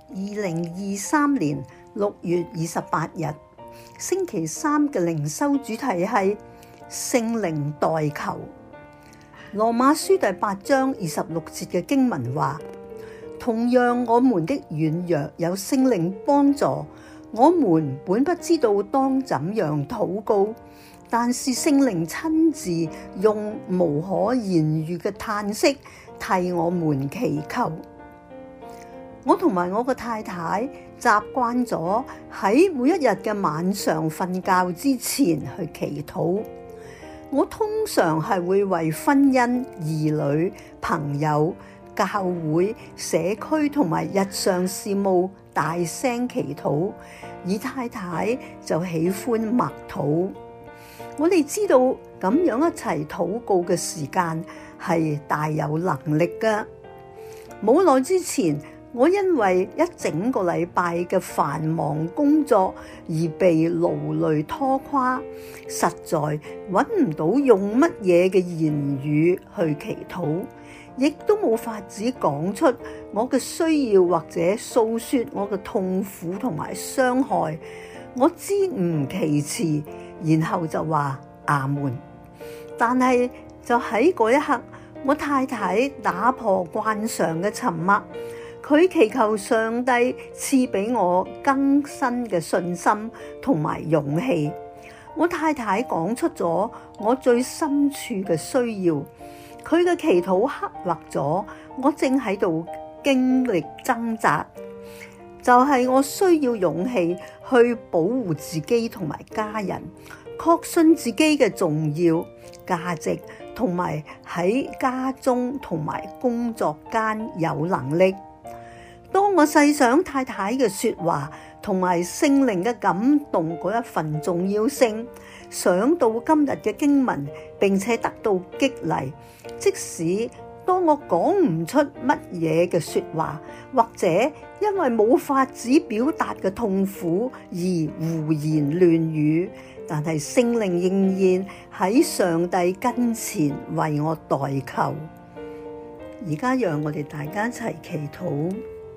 2023年6月28日，星期三嘅靈修主題係聖靈代求。羅馬書第8章26節嘅經文話：同樣我們的軟弱有聖靈幫助，我們本不知道當怎樣禱告，但是聖靈親自用無可言喻嘅嘆息替我們祈求。我同埋我個太太習慣咗喺每一日嘅晚上瞓覺之前去祈禱。我通常係會為婚姻、兒女、朋友、教會、社區同埋日常事務大聲祈禱，而太太就喜歡默禱。我哋知道咁樣一齊禱告嘅時間係大有能力㗎。冇耐之前，我因為一整個禮拜嘅繁忙工作而被勞累拖垮，實在揾唔到用乜嘢嘅言語去祈禱，亦都冇法子講出我嘅需要或者訴說我嘅痛苦同埋傷害。我支吾其詞，然後就話阿門。但係就喺嗰一刻，我太太打破慣常嘅沉默。佢祈求上帝賜俾我更新嘅信心同埋勇氣。我太太講出咗我最深處嘅需要，佢嘅祈禱刻畫咗我正喺度經歷掙扎，就係我需要勇氣去保護自己同埋家人，確信自己嘅重要價值，同埋喺家中同埋工作間有能力。當我細想太太嘅說話同埋聖靈嘅感動嗰一份重要性，想到今日嘅經文，並且得到激勵，即使當我講唔出乜嘢嘅說話，或者因為冇法子表達嘅痛苦而胡言亂語，但係聖靈仍然喺上帝跟前為我代求。而家讓我哋大家一齊祈禱。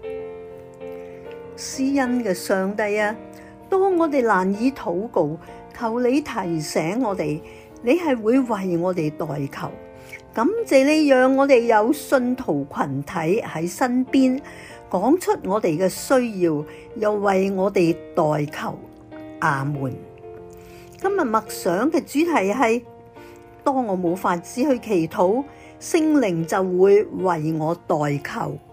施恩嘅上帝啊，當我哋難以禱告，求你提醒我哋，你係會為我哋代求。感謝你讓我哋有信徒群體喺身邊，講出我哋嘅需要，又為我哋代求。阿門。今日默想嘅主題係：當我冇法子去祈禱，聖靈就會為我代求。